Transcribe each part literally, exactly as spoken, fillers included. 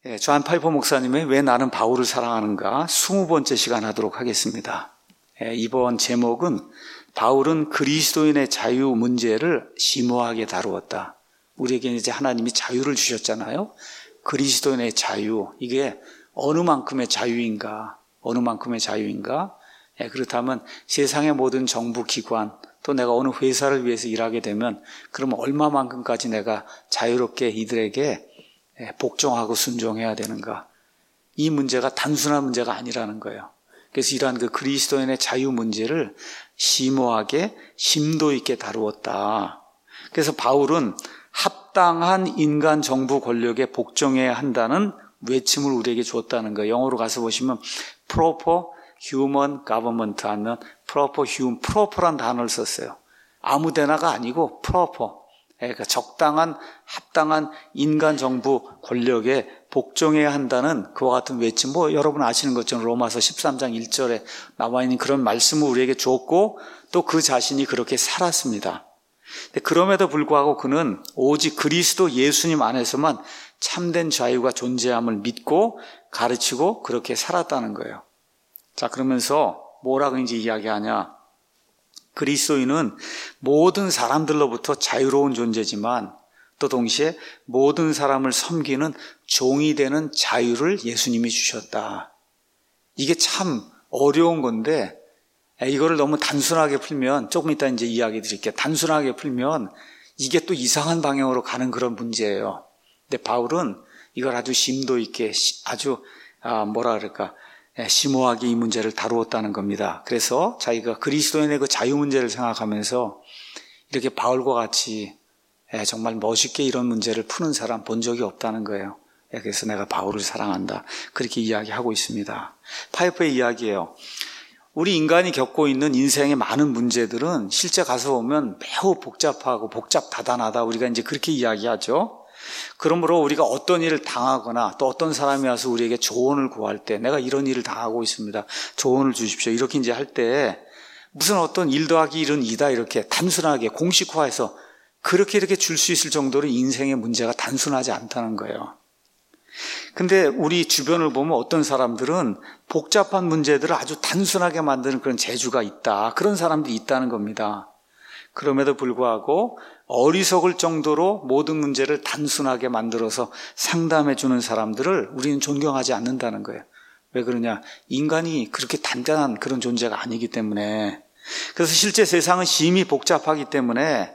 예, 존 파이퍼 목사님의 왜 나는 바울을 사랑하는가 스무 번째 시간 하도록 하겠습니다. 예, 이번 제목은 바울은 그리스도인의 자유 문제를 심오하게 다루었다. 우리에게 이제 하나님이 자유를 주셨잖아요. 그리스도인의 자유, 이게 어느 만큼의 자유인가, 어느 만큼의 자유인가? 예, 그렇다면 세상의 모든 정부 기관, 또 내가 어느 회사를 위해서 일하게 되면 그러면 얼마만큼까지 내가 자유롭게 이들에게 복종하고 순종해야 되는가? 이 문제가 단순한 문제가 아니라는 거예요. 그래서 이러한 그 그리스도인의 자유 문제를 심오하게 심도 있게 다루었다. 그래서 바울은 합당한 인간 정부 권력에 복종해야 한다는 외침을 우리에게 줬다는 거예요. 영어로 가서 보시면 proper human government 하면 proper human, proper란 단어를 썼어요. 아무데나가 아니고 proper. 그러니까 적당한 합당한 인간 정부 권력에 복종해야 한다는 그와 같은 외침, 뭐 여러분 아시는 것처럼 로마서 십삼 장 일 절에 나와 있는 그런 말씀을 우리에게 줬고 또 그 자신이 그렇게 살았습니다. 그럼에도 불구하고 그는 오직 그리스도 예수님 안에서만 참된 자유가 존재함을 믿고 가르치고 그렇게 살았다는 거예요. 자, 그러면서 뭐라고 이제 이야기하냐? 그리스도인은 모든 사람들로부터 자유로운 존재지만 또 동시에 모든 사람을 섬기는 종이 되는 자유를 예수님이 주셨다. 이게 참 어려운 건데 이거를 너무 단순하게 풀면 조금 이따 이제 이야기 드릴게요. 단순하게 풀면 이게 또 이상한 방향으로 가는 그런 문제예요. 근데 바울은 이걸 아주 심도 있게 아주 아 뭐라 그럴까 심오하게 이 문제를 다루었다는 겁니다. 그래서 자기가 그리스도인의 그 자유 문제를 생각하면서 이렇게 바울과 같이 정말 멋있게 이런 문제를 푸는 사람 본 적이 없다는 거예요. 그래서 내가 바울을 사랑한다. 그렇게 이야기하고 있습니다. 파이퍼의 이야기예요. 우리 인간이 겪고 있는 인생의 많은 문제들은 실제 가서 보면 매우 복잡하고 복잡다단하다. 우리가 이제 그렇게 이야기하죠. 그러므로 우리가 어떤 일을 당하거나 또 어떤 사람이 와서 우리에게 조언을 구할 때 내가 이런 일을 당하고 있습니다. 조언을 주십시오. 이렇게 이제 할 때 무슨 어떤 일 더하기 일은 이다 이렇게 단순하게 공식화해서 그렇게 이렇게 줄 수 있을 정도로 인생의 문제가 단순하지 않다는 거예요. 근데 우리 주변을 보면 어떤 사람들은 복잡한 문제들을 아주 단순하게 만드는 그런 재주가 있다. 그런 사람들이 있다는 겁니다. 그럼에도 불구하고 어리석을 정도로 모든 문제를 단순하게 만들어서 상담해 주는 사람들을 우리는 존경하지 않는다는 거예요. 왜 그러냐? 인간이 그렇게 단단한 그런 존재가 아니기 때문에. 그래서 실제 세상은 심히 복잡하기 때문에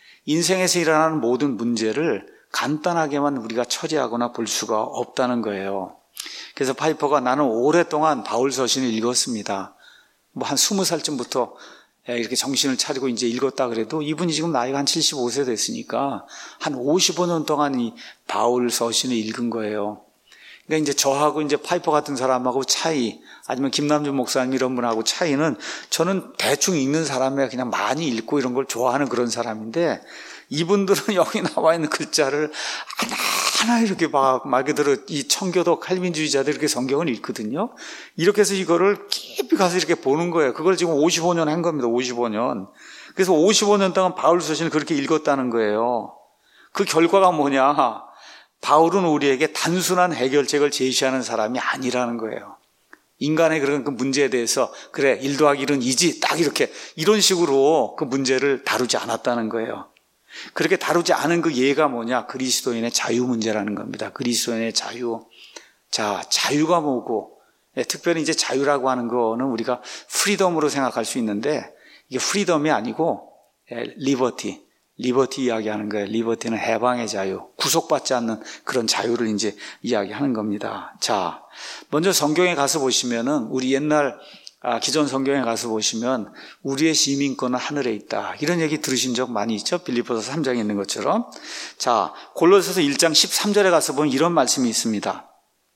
인생에서 일어나는 모든 문제를 간단하게만 우리가 처리하거나 볼 수가 없다는 거예요. 그래서 파이퍼가 나는 오랫동안 바울 서신을 읽었습니다. 뭐 한 스무 살쯤부터 이렇게 정신을 차리고 이제 읽었다 그래도 이분이 지금 나이가 한 칠십오 세 됐으니까 한 오십오 년 동안 이 바울 서신을 읽은 거예요. 그러니까 이제 저하고 이제 파이퍼 같은 사람하고 차이, 아니면 김남준 목사님 이런 분하고 차이는 저는 대충 읽는 사람이야 그냥 많이 읽고 이런 걸 좋아하는 그런 사람인데 이분들은 여기 나와 있는 글자를 하나하나 이렇게 막 말 그대로 이 청교도 칼빈주의자들 이렇게 성경을 읽거든요. 이렇게 해서 이거를 깊이 가서 이렇게 보는 거예요. 그걸 지금 오십오 년 한 겁니다. 오십오 년. 그래서 오십오 년 동안 바울 서신을 그렇게 읽었다는 거예요. 그 결과가 뭐냐? 바울은 우리에게 단순한 해결책을 제시하는 사람이 아니라는 거예요. 인간의 그런 그 문제에 대해서 그래 일 더하기 일은 이지 딱 이렇게 이런 식으로 그 문제를 다루지 않았다는 거예요. 그렇게 다루지 않은 그 예가 뭐냐? 그리스도인의 자유 문제라는 겁니다. 그리스도인의 자유. 자, 자유가 뭐고? 예, 특별히 이제 자유라고 하는 거는 우리가 프리덤으로 생각할 수 있는데 이게 프리덤이 아니고 예, 리버티. 리버티 이야기하는 거예요. 리버티는 해방의 자유, 구속받지 않는 그런 자유를 이제 이야기하는 겁니다. 자, 먼저 성경에 가서 보시면은 우리 옛날 아, 기존 성경에 가서 보시면 우리의 시민권은 하늘에 있다. 이런 얘기 들으신 적 많이 있죠? 빌립보서 삼 장에 있는 것처럼. 자, 골로새서 일 장 십삼 절에 가서 보면 이런 말씀이 있습니다.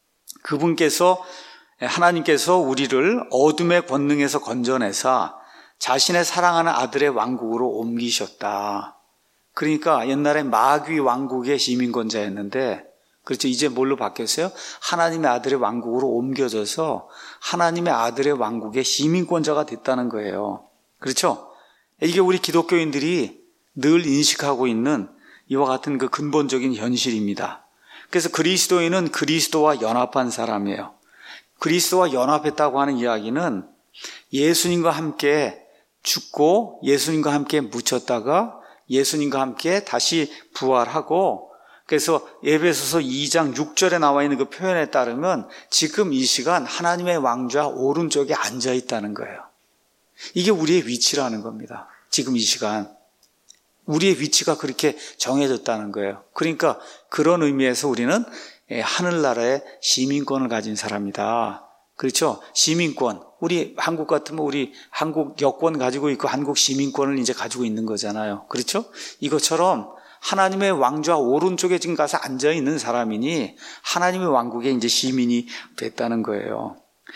그분께서 하나님께서 우리를 어둠의 권능에서 건져내사 자신의 사랑하는 아들의 왕국으로 옮기셨다. 그러니까 옛날에 마귀 왕국의 시민권자였는데 그렇죠. 이제 뭘로 바뀌었어요? 하나님의 아들의 왕국으로 옮겨져서 하나님의 아들의 왕국의 시민권자가 됐다는 거예요. 그렇죠? 이게 우리 기독교인들이 늘 인식하고 있는 이와 같은 그 근본적인 현실입니다. 그래서 그리스도인은 그리스도와 연합한 사람이에요. 그리스도와 연합했다고 하는 이야기는 예수님과 함께 죽고 예수님과 함께 묻혔다가 예수님과 함께 다시 부활하고, 그래서 에베소서 이 장 육 절에 나와 있는 그 표현에 따르면 지금 이 시간 하나님의 왕좌 오른쪽에 앉아 있다는 거예요. 이게 우리의 위치라는 겁니다. 지금 이 시간 우리의 위치가 그렇게 정해졌다는 거예요. 그러니까 그런 의미에서 우리는 하늘나라의 시민권을 가진 사람이다. 그렇죠? 시민권. 우리 한국 같으면 우리 한국 여권 가지고 있고 한국 시민권을 이제 가지고 있는 거잖아요. 그렇죠? 이것처럼 하나님의 왕좌 오른쪽에 지금 가서 앉아 있는 사람이니 하나님의 왕국의 이제 시민이 됐다는 거예요.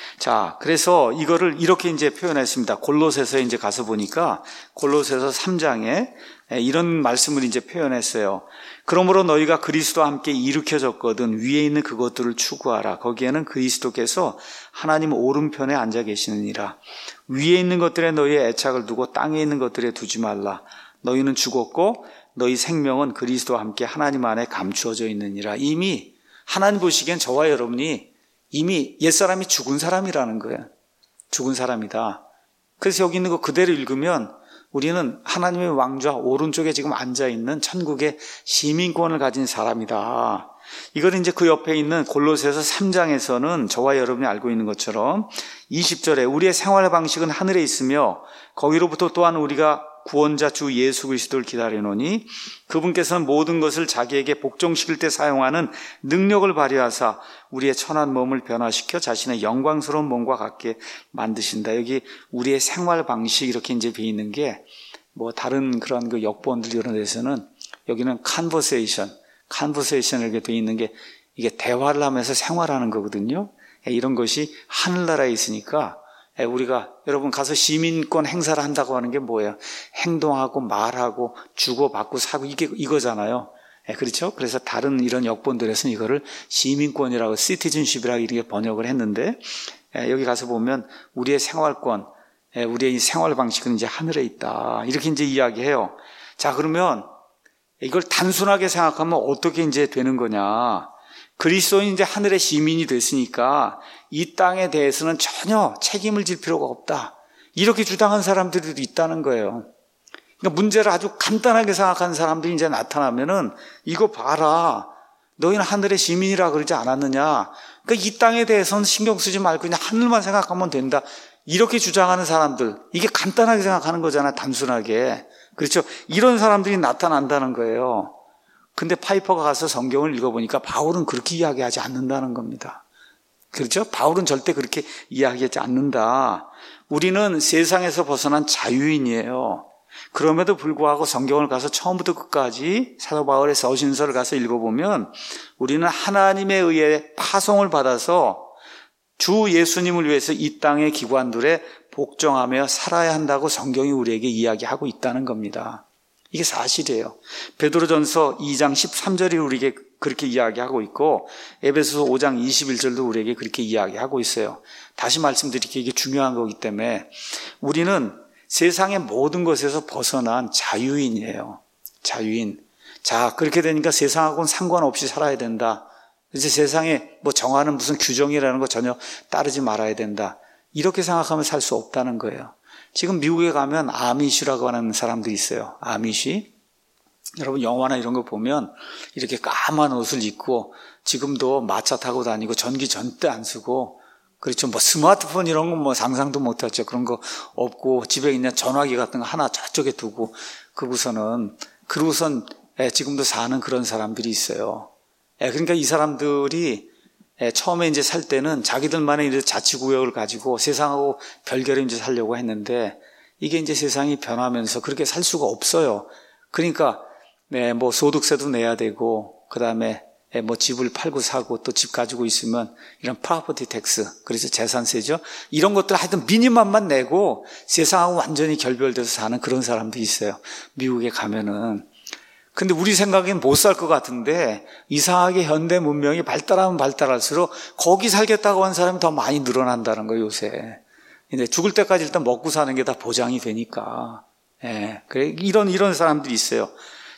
자, 그래서 이거를 이렇게 이제 표현했습니다. 골로새서에 이제 가서 보니까 골로새서 삼 장에 이런 말씀을 이제 표현했어요. 그러므로 너희가 그리스도와 함께 일으켜졌거든 위에 있는 그것들을 추구하라. 거기에는 그리스도께서 하나님 오른편에 앉아 계시느니라. 위에 있는 것들에 너희의 애착을 두고 땅에 있는 것들에 두지 말라. 너희는 죽었고 너희 생명은 그리스도와 함께 하나님 안에 감추어져 있느니라. 이미 하나님 보시기엔 저와 여러분이 이미 옛사람이 죽은 사람이라는 거예요. 죽은 사람이다. 그래서 여기 있는 거 그대로 읽으면 우리는 하나님의 왕좌 오른쪽에 지금 앉아있는 천국의 시민권을 가진 사람이다. 이걸 이제 그 옆에 있는 골로새서 삼 장에서는 저와 여러분이 알고 있는 것처럼 이십 절에 우리의 생활 방식은 하늘에 있으며 거기로부터 또한 우리가 구원자 주 예수 그리스도를 기다리노니 그분께서는 모든 것을 자기에게 복종시킬 때 사용하는 능력을 발휘하사 우리의 천한 몸을 변화시켜 자신의 영광스러운 몸과 같게 만드신다. 여기 우리의 생활 방식 이렇게 이제 돼 있는 게 뭐 다른 그런 그 역본들 이런 데서는 여기는 conversation, conversation 이렇게 돼 있는 게 이게 대화를 하면서 생활하는 거거든요. 이런 것이 하늘나라에 있으니까 우리가 여러분 가서 시민권 행사를 한다고 하는 게 뭐예요? 행동하고 말하고 주고받고 사고 이게 이거잖아요. 그렇죠? 그래서 다른 이런 역본들에서는 이거를 시민권이라고 시티즌십이라고 이렇게 번역을 했는데 여기 가서 보면 우리의 생활권, 우리의 생활 방식은 이제 하늘에 있다. 이렇게 이제 이야기해요. 자, 그러면 이걸 단순하게 생각하면 어떻게 이제 되는 거냐? 그리스도인 이제 하늘의 시민이 됐으니까 이 땅에 대해서는 전혀 책임을 질 필요가 없다. 이렇게 주장한 사람들도 있다는 거예요. 그러니까 문제를 아주 간단하게 생각하는 사람들이 이제 나타나면은 이거 봐라. 너희는 하늘의 시민이라 그러지 않았느냐. 그러니까 이 땅에 대해서는 신경 쓰지 말고 그냥 하늘만 생각하면 된다. 이렇게 주장하는 사람들. 이게 간단하게 생각하는 거잖아. 단순하게. 그렇죠? 이런 사람들이 나타난다는 거예요. 근데 파이퍼가 가서 성경을 읽어보니까 바울은 그렇게 이야기하지 않는다는 겁니다. 그렇죠? 바울은 절대 그렇게 이야기하지 않는다. 우리는 세상에서 벗어난 자유인이에요. 그럼에도 불구하고 성경을 가서 처음부터 끝까지 사도 바울의 서신서를 가서 읽어보면 우리는 하나님에 의해 파송을 받아서 주 예수님을 위해서 이 땅의 기관들에 복종하며 살아야 한다고 성경이 우리에게 이야기하고 있다는 겁니다. 이게 사실이에요. 베드로전서 이 장 십삼 절이 우리에게 그렇게 이야기하고 있고 에베소서 오 장 이십일 절도 우리에게 그렇게 이야기하고 있어요. 다시 말씀드릴게요. 이게 중요한 거기 때문에 우리는 세상의 모든 것에서 벗어난 자유인이에요. 자유인. 자, 그렇게 되니까 세상하고는 상관없이 살아야 된다. 이제 세상에 뭐 정하는 무슨 규정이라는 거 전혀 따르지 말아야 된다. 이렇게 생각하면 살 수 없다는 거예요. 지금 미국에 가면 아미시라고 하는 사람들이 있어요. 아미시. 여러분 영화나 이런 거 보면 이렇게 까만 옷을 입고 지금도 마차 타고 다니고 전기 절대 안 쓰고 그렇죠. 뭐 스마트폰 이런 건 뭐 상상도 못하죠. 그런 거 없고 집에 그냥 전화기 같은 거 하나 저쪽에 두고 그러고서는 그러고선 지금도 사는 그런 사람들이 있어요. 그러니까 이 사람들이 처음에 이제 살 때는 자기들만의 이제 자치구역을 가지고 세상하고 별개로 이제 살려고 했는데 이게 이제 세상이 변하면서 그렇게 살 수가 없어요. 그러니까 네, 뭐 소득세도 내야 되고 그 다음에 뭐 집을 팔고 사고 또 집 가지고 있으면 이런 프로퍼티 텍스, 그래서 재산세죠. 이런 것들 하여튼 미니멈만 내고 세상하고 완전히 결별돼서 사는 그런 사람도 있어요. 미국에 가면은. 근데 우리 생각엔 못 살 것 같은데 이상하게 현대 문명이 발달하면 발달할수록 거기 살겠다고 하는 사람이 더 많이 늘어난다는 거예요, 요새. 근데 죽을 때까지 일단 먹고 사는 게 다 보장이 되니까. 예. 그래, 이런, 이런 사람들이 있어요.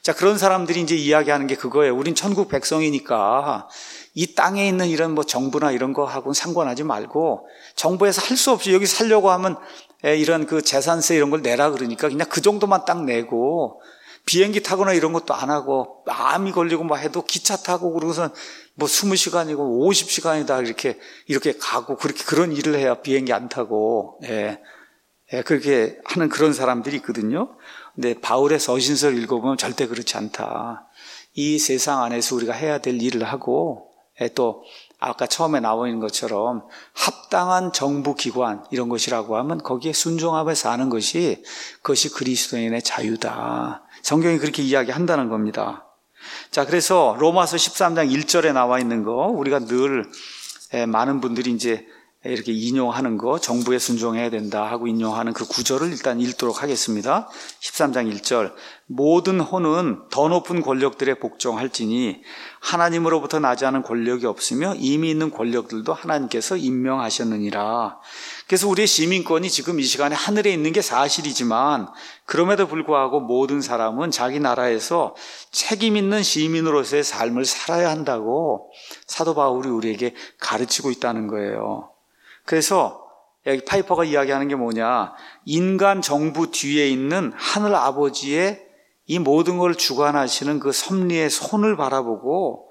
자, 그런 사람들이 이제 이야기하는 게 그거예요. 우린 천국 백성이니까 이 땅에 있는 이런 뭐 정부나 이런 거 하고는 상관하지 말고 정부에서 할 수 없이 여기 살려고 하면 이런 그 재산세 이런 걸 내라 그러니까 그냥 그 정도만 딱 내고 비행기 타거나 이런 것도 안 하고 암이 걸리고 막 해도 기차 타고 그러고선 뭐 이십 시간이고 오십 시간이다 이렇게 이렇게 가고 그렇게 그런 일을 해야 비행기 안 타고 예. 예, 그렇게 하는 그런 사람들이 있거든요. 근데 바울의 서신서를 읽어보면 절대 그렇지 않다. 이 세상 안에서 우리가 해야 될 일을 하고 예, 또 아까 처음에 나와 있는 것처럼 합당한 정부기관 이런 것이라고 하면 거기에 순종하며 사는 것이 그것이 그리스도인의 자유다. 성경이 그렇게 이야기한다는 겁니다. 자, 그래서 로마서 십삼 장 일 절에 나와 있는 거 우리가 늘 많은 분들이 이제 이렇게 인용하는 거 정부에 순종해야 된다 하고 인용하는 그 구절을 일단 읽도록 하겠습니다. 십삼 장 일 절 모든 혼은 더 높은 권력들에 복종할지니 하나님으로부터 나지 않은 권력이 없으며 이미 있는 권력들도 하나님께서 임명하셨느니라. 그래서 우리의 시민권이 지금 이 시간에 하늘에 있는 게 사실이지만 그럼에도 불구하고 모든 사람은 자기 나라에서 책임 있는 시민으로서의 삶을 살아야 한다고 사도 바울이 우리에게 가르치고 있다는 거예요. 그래서 여기 파이퍼가 이야기하는 게 뭐냐, 인간 정부 뒤에 있는 하늘 아버지의 이 모든 걸 주관하시는 그 섭리의 손을 바라보고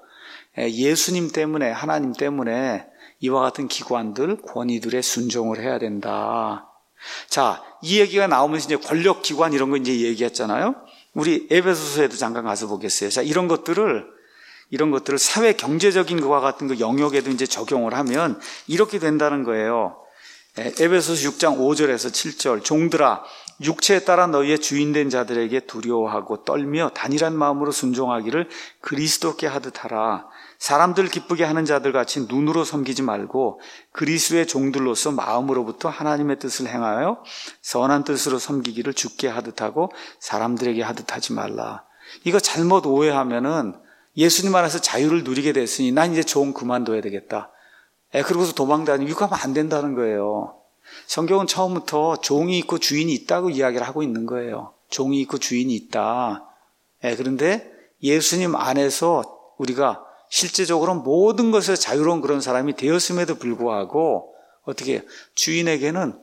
예수님 때문에 하나님 때문에 이와 같은 기관들 권위들의 순종을 해야 된다. 자, 이 얘기가 나오면서 이제 권력 기관 이런 거 이제 얘기했잖아요. 우리 에베소서에도 잠깐 가서 보겠어요. 자, 이런 것들을 이런 것들을 사회 경제적인 것과 같은 그 영역에도 이제 적용을 하면 이렇게 된다는 거예요. 에베소서 육 장 오 절에서 칠 절 종들아 육체에 따라 너희의 주인된 자들에게 두려워하고 떨며 단일한 마음으로 순종하기를 그리스도께 하듯 하라. 사람들 기쁘게 하는 자들 같이 눈으로 섬기지 말고 그리스도의 종들로서 마음으로부터 하나님의 뜻을 행하여 선한 뜻으로 섬기기를 주께 하듯 하고 사람들에게 하듯 하지 말라. 이거 잘못 오해하면은 예수님 안에서 자유를 누리게 됐으니 난 이제 종 그만둬야 되겠다. 에, 그러고서 도망다니고 이거 하면 안 된다는 거예요. 성경은 처음부터 종이 있고 주인이 있다고 이야기를 하고 있는 거예요. 종이 있고 주인이 있다. 에, 그런데 예수님 안에서 우리가 실제적으로 모든 것에 자유로운 그런 사람이 되었음에도 불구하고 어떻게 주인에게는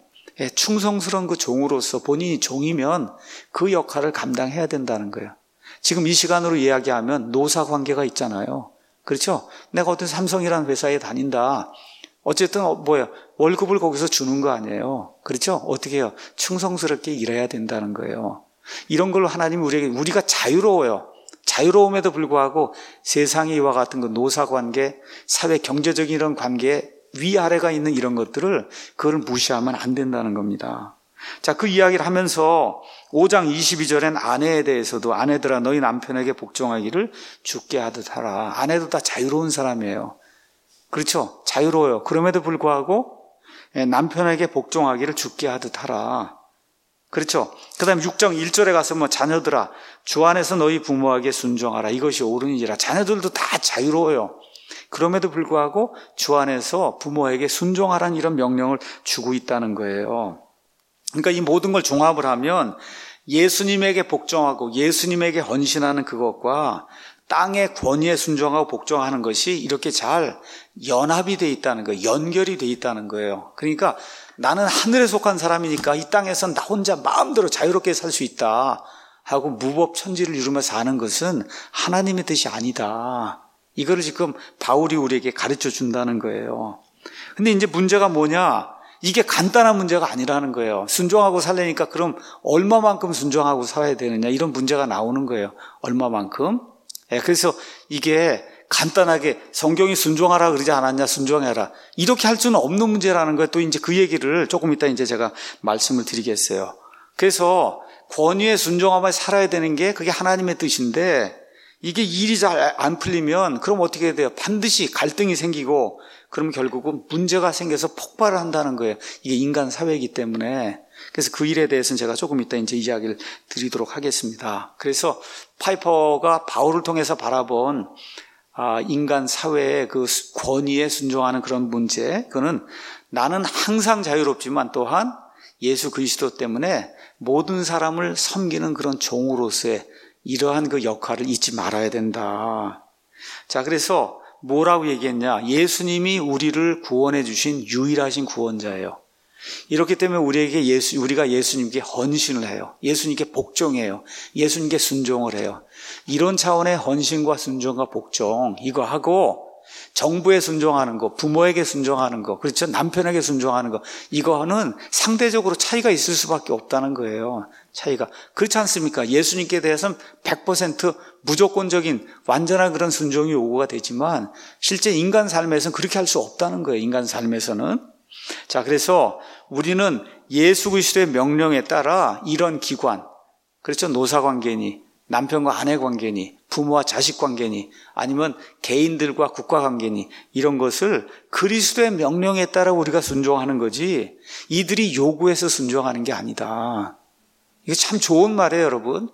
충성스러운 그 종으로서 본인이 종이면 그 역할을 감당해야 된다는 거예요. 지금 이 시간으로 이야기하면 노사 관계가 있잖아요. 그렇죠? 내가 어떤 삼성이라는 회사에 다닌다. 어쨌든 뭐야 월급을 거기서 주는 거 아니에요. 그렇죠? 어떻게 해요? 충성스럽게 일해야 된다는 거예요. 이런 걸로 하나님이 우리에게 우리가 자유로워요. 자유로움에도 불구하고 세상의 이와 같은 그 노사 관계, 사회 경제적인 이런 관계에 위아래가 있는 이런 것들을 그걸 무시하면 안 된다는 겁니다. 자, 그 이야기를 하면서 오 장 이십이 절엔 아내에 대해서도 아내들아 너희 남편에게 복종하기를 주께 하듯 하라. 아내도 다 자유로운 사람이에요. 그렇죠? 자유로워요. 그럼에도 불구하고 남편에게 복종하기를 주께 하듯 하라. 그렇죠? 그 다음에 육 장 일 절에 가서 뭐 자녀들아 주 안에서 너희 부모에게 순종하라. 이것이 옳으니라. 자녀들도 다 자유로워요. 그럼에도 불구하고 주 안에서 부모에게 순종하라는 이런 명령을 주고 있다는 거예요. 그러니까 이 모든 걸 종합을 하면 예수님에게 복종하고 예수님에게 헌신하는 그것과 땅의 권위에 순종하고 복종하는 것이 이렇게 잘 연합이 돼 있다는 거예요. 연결이 돼 있다는 거예요. 그러니까 나는 하늘에 속한 사람이니까 이 땅에선 나 혼자 마음대로 자유롭게 살 수 있다 하고 무법천지를 이루며 사는 것은 하나님의 뜻이 아니다. 이거를 지금 바울이 우리에게 가르쳐 준다는 거예요. 근데 이제 문제가 뭐냐? 이게 간단한 문제가 아니라는 거예요. 순종하고 살려니까 그럼 얼마만큼 순종하고 살아야 되느냐 이런 문제가 나오는 거예요. 얼마만큼? 예, 그래서 이게 간단하게 성경이 순종하라 그러지 않았냐 순종해라 이렇게 할 수는 없는 문제라는 거예요. 또 이제 그 얘기를 조금 이따 이제 제가 말씀을 드리겠어요. 그래서 권위에 순종하며 살아야 되는 게 그게 하나님의 뜻인데 이게 일이 잘 안 풀리면 그럼 어떻게 해야 돼요? 반드시 갈등이 생기고 그럼 결국은 문제가 생겨서 폭발을 한다는 거예요. 이게 인간 사회이기 때문에. 그래서 그 일에 대해서는 제가 조금 이따 이제 이야기를 드리도록 하겠습니다. 그래서 파이퍼가 바울을 통해서 바라본 아, 인간 사회의 그 권위에 순종하는 그런 문제, 그거는 나는 항상 자유롭지만 또한 예수 그리스도 때문에 모든 사람을 섬기는 그런 종으로서의 이러한 그 역할을 잊지 말아야 된다. 자, 그래서 뭐라고 얘기했냐? 예수님이 우리를 구원해 주신 유일하신 구원자예요. 이렇기 때문에 우리에게 예수, 우리가 예수님께 헌신을 해요. 예수님께 복종해요. 예수님께 순종을 해요. 이런 차원의 헌신과 순종과 복종, 이거 하고 정부에 순종하는 거, 부모에게 순종하는 거, 그렇죠? 남편에게 순종하는 거, 이거는 상대적으로 차이가 있을 수밖에 없다는 거예요. 차이가. 그렇지 않습니까? 예수님께 대해서는 백 퍼센트 무조건적인 완전한 그런 순종이 요구가 되지만 실제 인간 삶에서는 그렇게 할 수 없다는 거예요. 인간 삶에서는. 자, 그래서 우리는 예수 그리스도의 명령에 따라 이런 기관, 그렇죠? 노사관계니, 남편과 아내 관계니, 부모와 자식 관계니, 아니면 개인들과 국가 관계니, 이런 것을 그리스도의 명령에 따라 우리가 순종하는 거지 이들이 요구해서 순종하는 게 아니다. 이게 참 좋은 말이에요, 여러분.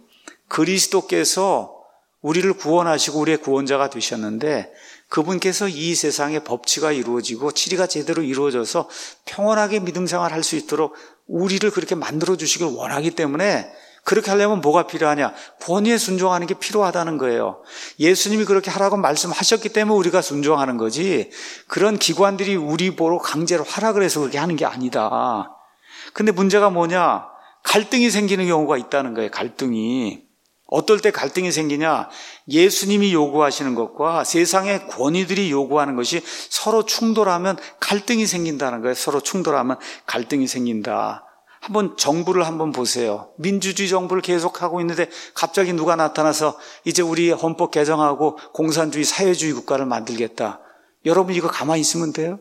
그리스도께서 우리를 구원하시고 우리의 구원자가 되셨는데 그분께서 이 세상의 법치가 이루어지고 치리가 제대로 이루어져서 평온하게 믿음 생활할 수 있도록 우리를 그렇게 만들어 주시길 원하기 때문에 그렇게 하려면 뭐가 필요하냐? 권위에 순종하는 게 필요하다는 거예요. 예수님이 그렇게 하라고 말씀하셨기 때문에 우리가 순종하는 거지 그런 기관들이 우리 보러 강제로 하라고 해서 그렇게 하는 게 아니다. 근데 문제가 뭐냐? 갈등이 생기는 경우가 있다는 거예요. 갈등이. 어떨 때 갈등이 생기냐? 예수님이 요구하시는 것과 세상의 권위들이 요구하는 것이 서로 충돌하면 갈등이 생긴다는 거예요. 서로 충돌하면 갈등이 생긴다. 한번 정부를 한번 보세요. 민주주의 정부를 계속하고 있는데 갑자기 누가 나타나서 이제 우리 헌법 개정하고 공산주의 사회주의 국가를 만들겠다. 여러분 이거 가만히 있으면 돼요?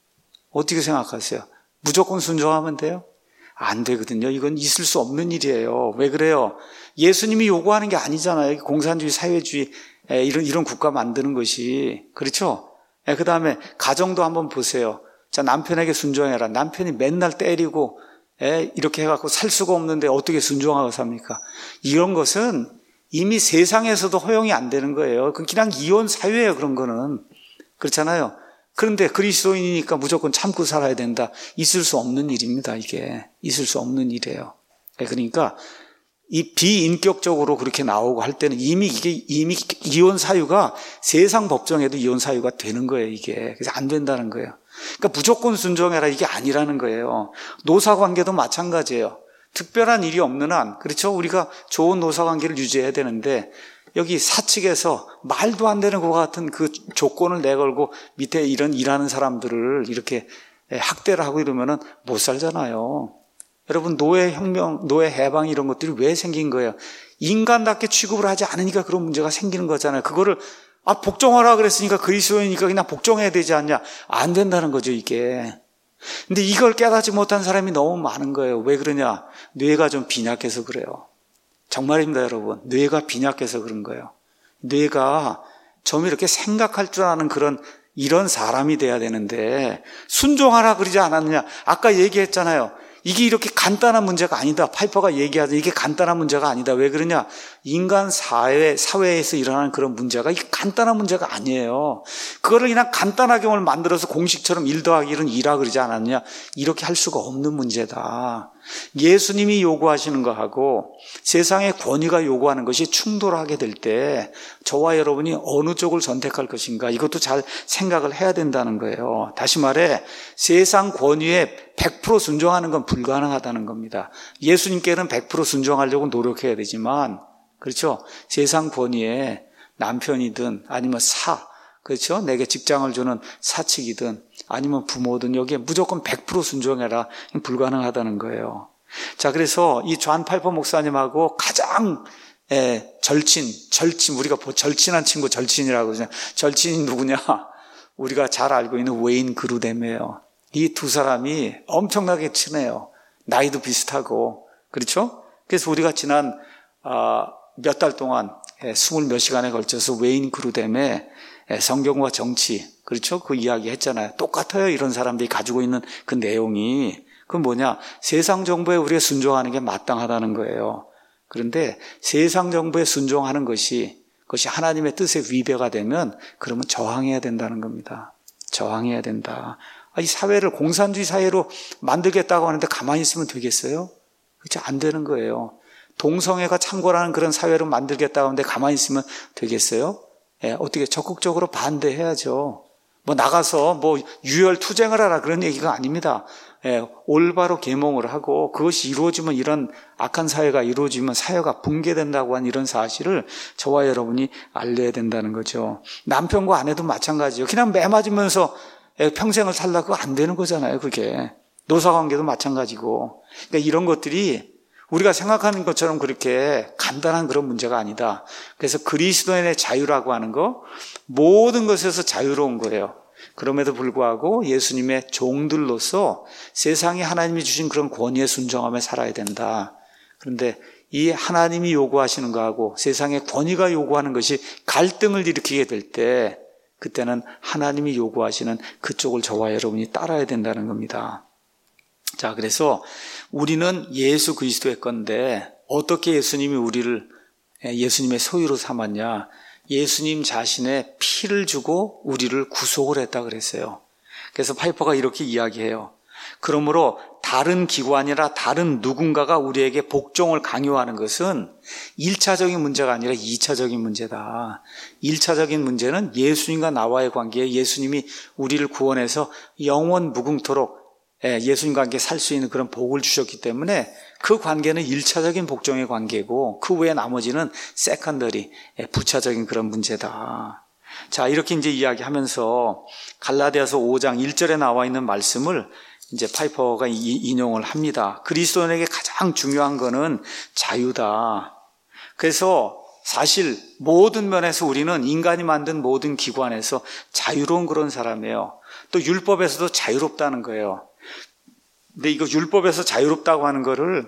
어떻게 생각하세요? 무조건 순종하면 돼요? 안 되거든요. 이건 있을 수 없는 일이에요. 왜 그래요? 예수님이 요구하는 게 아니잖아요. 공산주의, 사회주의 이런 이런 국가 만드는 것이. 그렇죠? 그 다음에 가정도 한번 보세요. 자, 남편에게 순종해라. 남편이 맨날 때리고 이렇게 해갖고 살 수가 없는데 어떻게 순종하고 삽니까? 이런 것은 이미 세상에서도 허용이 안 되는 거예요. 그냥 이혼 사유예요. 그런 거는. 그렇잖아요. 그런데 그리스도인이니까 무조건 참고 살아야 된다. 있을 수 없는 일입니다. 이게 있을 수 없는 일이에요. 그러니까 이 비인격적으로 그렇게 나오고 할 때는 이미 이게 이미 이혼 사유가 세상 법정에도 이혼 사유가 되는 거예요. 이게 그래서 안 된다는 거예요. 그러니까 무조건 순종해라 이게 아니라는 거예요. 노사 관계도 마찬가지예요. 특별한 일이 없는 한 그렇죠. 우리가 좋은 노사 관계를 유지해야 되는데. 여기 사측에서 말도 안 되는 것 같은 그 조건을 내걸고 밑에 이런 일하는 사람들을 이렇게 학대를 하고 이러면은 못 살잖아요. 여러분 노예혁명, 노예해방 이런 것들이 왜 생긴 거예요? 인간답게 취급을 하지 않으니까 그런 문제가 생기는 거잖아요. 그거를 아 복종하라 그랬으니까 그리스도이니까 그냥 복종해야 되지 않냐? 안 된다는 거죠 이게. 근데 이걸 깨닫지 못한 사람이 너무 많은 거예요. 왜 그러냐? 뇌가 좀 빈약해서 그래요. 정말입니다, 여러분. 뇌가 빈약해서 그런 거예요. 뇌가 좀 이렇게 생각할 줄 아는 그런 이런 사람이 돼야 되는데 순종하라 그러지 않았느냐? 아까 얘기했잖아요. 이게 이렇게 간단한 문제가 아니다. 파이퍼가 얘기하죠. 이게 간단한 문제가 아니다. 왜 그러냐? 인간 사회, 사회에서 일어나는 그런 문제가 이게 간단한 문제가 아니에요. 그거를 그냥 간단하게 오늘 만들어서 공식처럼 일 더하기 일은 이라 그러지 않았느냐? 이렇게 할 수가 없는 문제다. 예수님이 요구하시는 거하고 세상의 권위가 요구하는 것이 충돌하게 될 때 저와 여러분이 어느 쪽을 선택할 것인가 이것도 잘 생각을 해야 된다는 거예요. 다시 말해 세상 권위에 백 퍼센트 순종하는 건 불가능하다는 겁니다. 예수님께는 백 퍼센트 순종하려고 노력해야 되지만 그렇죠? 세상 권위에 남편이든 아니면 사 그렇죠? 내게 직장을 주는 사측이든 아니면 부모든 여기에 무조건 백 퍼센트 순종해라. 불가능하다는 거예요. 자, 그래서 이 존 파이퍼 목사님하고 가장 예, 절친, 절친, 우리가 절친한 친구 절친이라고 그러잖아요. 절친이 누구냐? 우리가 잘 알고 있는 웨인 그루뎀이에요. 이 두 사람이 엄청나게 친해요. 나이도 비슷하고 그렇죠? 그래서 우리가 지난 아, 몇 달 동안 예, 스물 몇 시간에 걸쳐서 웨인 그루뎀의 예, 성경과 정치 그렇죠? 그 이야기 했잖아요. 똑같아요. 이런 사람들이 가지고 있는 그 내용이. 그건 뭐냐? 세상 정부에 우리가 순종하는 게 마땅하다는 거예요. 그런데 세상 정부에 순종하는 것이 그것이 하나님의 뜻에 위배가 되면 그러면 저항해야 된다는 겁니다. 저항해야 된다. 이 사회를 공산주의 사회로 만들겠다고 하는데 가만히 있으면 되겠어요? 그렇지 안 되는 거예요. 동성애가 창궐하는 그런 사회를 만들겠다고 하는데 가만히 있으면 되겠어요? 예, 어떻게 적극적으로 반대해야죠. 뭐 나가서 뭐 유혈 투쟁을 하라 그런 얘기가 아닙니다. 예, 올바로 계몽을 하고 그것이 이루어지면 이런 악한 사회가 이루어지면 사회가 붕괴된다고 한 이런 사실을 저와 여러분이 알려야 된다는 거죠. 남편과 아내도 마찬가지예요. 그냥 매 맞으면서 평생을 살라 그거 안 되는 거잖아요. 그게 노사관계도 마찬가지고. 그러니까 이런 것들이 우리가 생각하는 것처럼 그렇게 간단한 그런 문제가 아니다. 그래서 그리스도인의 자유라고 하는 거 모든 것에서 자유로운 거예요. 그럼에도 불구하고 예수님의 종들로서 세상에 하나님이 주신 그런 권위에 순종하며 살아야 된다. 그런데 이 하나님이 요구하시는 거하고 세상의 권위가 요구하는 것이 갈등을 일으키게 될 때 그때는 하나님이 요구하시는 그쪽을 저와 여러분이 따라야 된다는 겁니다. 자, 그래서 우리는 예수 그리스도의 건데 어떻게 예수님이 우리를 예수님의 소유로 삼았냐? 예수님 자신의 피를 주고 우리를 구속을 했다 그랬어요. 그래서 파이퍼가 이렇게 이야기해요. 그러므로 다른 기관이나 다른 누군가가 우리에게 복종을 강요하는 것은 일차적인 문제가 아니라 이차적인 문제다. 일차적인 문제는 예수님과 나와의 관계에 예수님이 우리를 구원해서 영원 무궁토록 예수님과 함께 살 수 있는 그런 복을 주셨기 때문에 그 관계는 일차적인 복종의 관계고 그 외에 나머지는 세컨더리, 부차적인 그런 문제다. 자, 이렇게 이제 이야기하면서 갈라디아서 오 장 일 절에 나와 있는 말씀을 이제 파이퍼가 인용을 합니다. 그리스도인에게 가장 중요한 거는 자유다. 그래서 사실 모든 면에서 우리는 인간이 만든 모든 기관에서 자유로운 그런 사람이에요. 또 율법에서도 자유롭다는 거예요. 근데 이거 율법에서 자유롭다고 하는 거를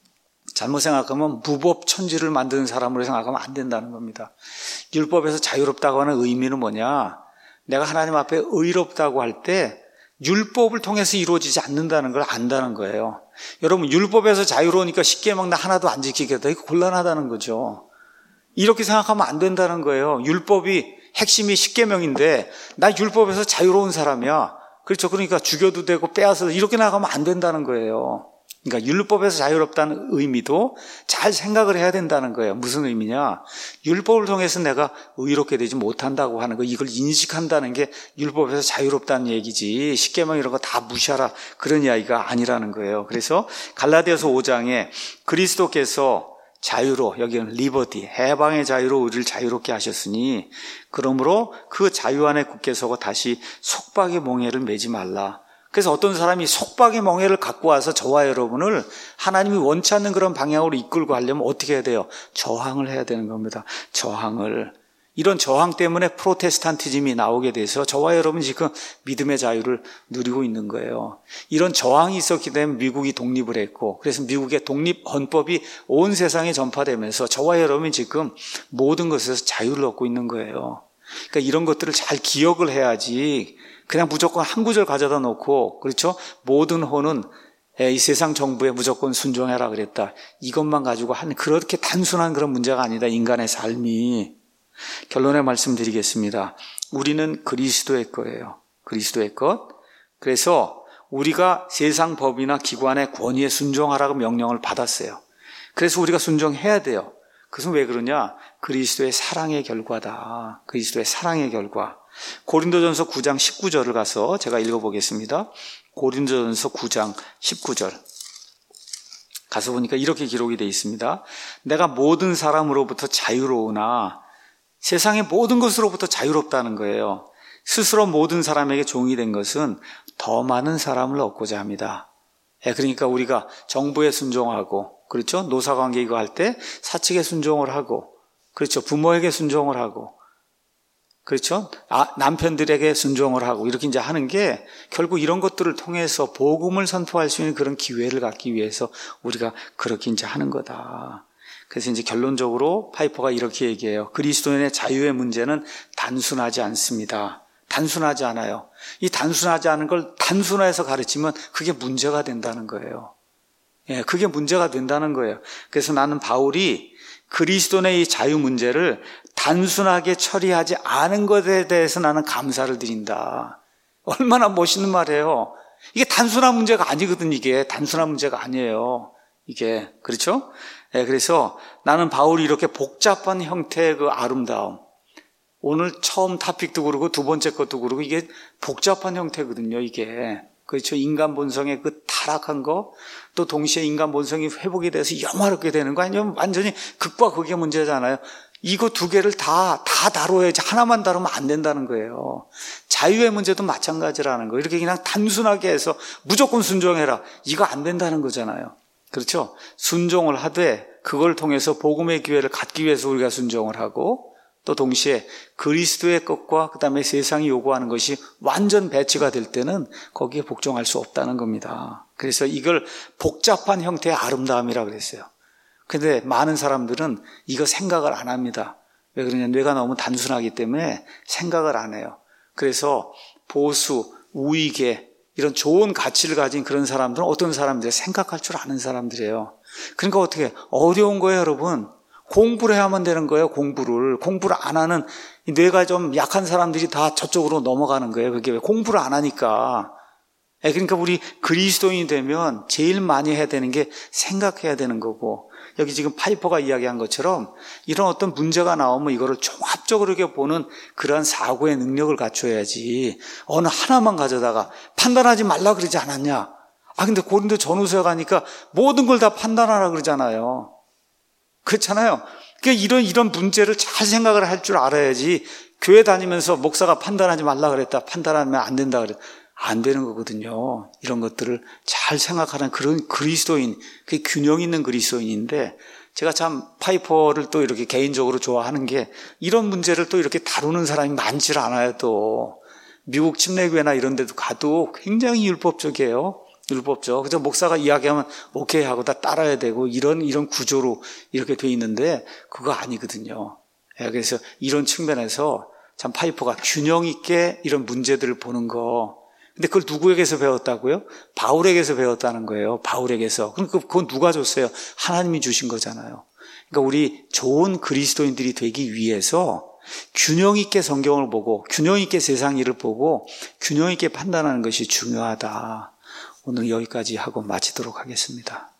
잘못 생각하면 무법천지를 만드는 사람으로 생각하면 안 된다는 겁니다. 율법에서 자유롭다고 하는 의미는 뭐냐? 내가 하나님 앞에 의롭다고 할 때 율법을 통해서 이루어지지 않는다는 걸 안다는 거예요. 여러분, 율법에서 자유로우니까 십계명 나 하나도 안 지키겠다. 이거 곤란하다는 거죠. 이렇게 생각하면 안 된다는 거예요. 율법이 핵심이 십계명인데 나 율법에서 자유로운 사람이야. 그렇죠. 그러니까 죽여도 되고 빼앗아도 이렇게 나가면 안 된다는 거예요. 그러니까 율법에서 자유롭다는 의미도 잘 생각을 해야 된다는 거예요. 무슨 의미냐? 율법을 통해서 내가 의롭게 되지 못한다고 하는 거, 이걸 인식한다는 게 율법에서 자유롭다는 얘기지 십계명 이런 거 다 무시하라 그런 이야기가 아니라는 거예요. 그래서 갈라디아서 오 장에 그리스도께서 자유로, 여기는 리버티, 해방의 자유로 우리를 자유롭게 하셨으니 그러므로 그 자유 안에 굳게 서고 다시 속박의 멍에를 매지 말라. 그래서 어떤 사람이 속박의 멍에를 갖고 와서 저와 여러분을 하나님이 원치 않는 그런 방향으로 이끌고 가려면 어떻게 해야 돼요? 저항을 해야 되는 겁니다. 저항을. 이런 저항 때문에 프로테스탄티즘이 나오게 돼서 저와 여러분이 지금 믿음의 자유를 누리고 있는 거예요. 이런 저항이 있었기 때문에 미국이 독립을 했고, 그래서 미국의 독립 헌법이 온 세상에 전파되면서 저와 여러분이 지금 모든 것에서 자유를 얻고 있는 거예요. 그러니까 이런 것들을 잘 기억을 해야지 그냥 무조건 한 구절 가져다 놓고, 그렇죠? 모든 호는 이 세상 정부에 무조건 순종해라 그랬다. 이것만 가지고 한 그렇게 단순한 그런 문제가 아니다. 인간의 삶이. 결론의 말씀드리겠습니다. 우리는 그리스도의 거예요. 그리스도의 것. 그래서 우리가 세상 법이나 기관의 권위에 순종하라고 명령을 받았어요. 그래서 우리가 순종해야 돼요. 그것은 왜 그러냐? 그리스도의 사랑의 결과다. 그리스도의 사랑의 결과. 고린도전서 구 장 십구 절을 가서 제가 읽어보겠습니다. 고린도전서 구 장 십구 절. 가서 보니까 이렇게 기록이 되어 있습니다. 내가 모든 사람으로부터 자유로우나 세상의 모든 것으로부터 자유롭다는 거예요. 스스로 모든 사람에게 종이 된 것은 더 많은 사람을 얻고자 합니다. 그러니까 우리가 정부에 순종하고, 그렇죠? 노사관계 이거 할 때 사측에 순종을 하고, 그렇죠? 부모에게 순종을 하고, 그렇죠? 아, 남편들에게 순종을 하고, 이렇게 이제 하는 게 결국 이런 것들을 통해서 복음을 선포할 수 있는 그런 기회를 갖기 위해서 우리가 그렇게 이제 하는 거다. 그래서 이제 결론적으로 파이퍼가 이렇게 얘기해요. 그리스도인의 자유의 문제는 단순하지 않습니다. 단순하지 않아요. 이 단순하지 않은 걸 단순화해서 가르치면 그게 문제가 된다는 거예요. 예, 그게 문제가 된다는 거예요. 그래서 나는 바울이 그리스도인의 이 자유 문제를 단순하게 처리하지 않은 것에 대해서 나는 감사를 드린다. 얼마나 멋있는 말이에요. 이게 단순한 문제가 아니거든. 이게 단순한 문제가 아니에요. 이게 그렇죠? 예, 그래서 나는 바울이 이렇게 복잡한 형태의 그 아름다움, 오늘 처음 토픽도 그러고 두 번째 것도 그러고 이게 복잡한 형태거든요, 이게. 그렇죠. 인간 본성의 그 타락한 거, 또 동시에 인간 본성이 회복이 돼서 영화롭게 되는 거 아니면 완전히 극과 극의 문제잖아요. 이거 두 개를 다, 다 다뤄야지. 하나만 다루면 안 된다는 거예요. 자유의 문제도 마찬가지라는 거예요. 이렇게 그냥 단순하게 해서 무조건 순종해라. 이거 안 된다는 거잖아요. 그렇죠. 순종을 하되 그걸 통해서 복음의 기회를 갖기 위해서 우리가 순종을 하고, 또 동시에 그리스도의 것과 그 다음에 세상이 요구하는 것이 완전 배치가 될 때는 거기에 복종할 수 없다는 겁니다. 그래서 이걸 복잡한 형태의 아름다움이라고 그랬어요. 근데 많은 사람들은 이거 생각을 안 합니다. 왜 그러냐? 뇌가 너무 단순하기 때문에 생각을 안 해요. 그래서 보수, 우익의 이런 좋은 가치를 가진 그런 사람들은 어떤 사람들이 생각할 줄 아는 사람들이에요. 그러니까 어떻게 어려운 거예요, 여러분. 공부를 해야만 되는 거예요, 공부를. 공부를 안 하는, 뇌가 좀 약한 사람들이 다 저쪽으로 넘어가는 거예요. 그게 왜 공부를 안 하니까. 그러니까 우리 그리스도인이 되면 제일 많이 해야 되는 게 생각해야 되는 거고, 여기 지금 파이퍼가 이야기한 것처럼 이런 어떤 문제가 나오면 이거를 종합적으로 이렇게 보는 그러한 사고의 능력을 갖춰야지, 어느 하나만 가져다가 판단하지 말라 그러지 않았냐. 아, 근데 고린도 전후서에 가니까 모든 걸 다 판단하라 그러잖아요. 그렇잖아요. 그러니까 이런, 이런 문제를 잘 생각을 할 줄 알아야지, 교회 다니면서 목사가 판단하지 말라 그랬다, 판단하면 안 된다 그랬다. 안 되는 거거든요. 이런 것들을 잘 생각하는 그런 그리스도인, 그게 균형 있는 그리스도인인데, 제가 참 파이퍼를 또 이렇게 개인적으로 좋아하는 게 이런 문제를 또 이렇게 다루는 사람이 많지 않아요. 또 미국 침례교회나 이런 데도 가도 굉장히 율법적이에요. 율법적. 그래서 목사가 이야기하면 오케이 하고 다 따라야 되고 이런 이런 구조로 이렇게 돼 있는데 그거 아니거든요. 그래서 이런 측면에서 참 파이퍼가 균형 있게 이런 문제들을 보는 거. 근데 그걸 누구에게서 배웠다고요? 바울에게서 배웠다는 거예요. 바울에게서. 그럼 그건 누가 줬어요? 하나님이 주신 거잖아요. 그러니까 우리 좋은 그리스도인들이 되기 위해서 균형 있게 성경을 보고 균형 있게 세상 일을 보고 균형 있게 판단하는 것이 중요하다. 오늘 여기까지 하고 마치도록 하겠습니다.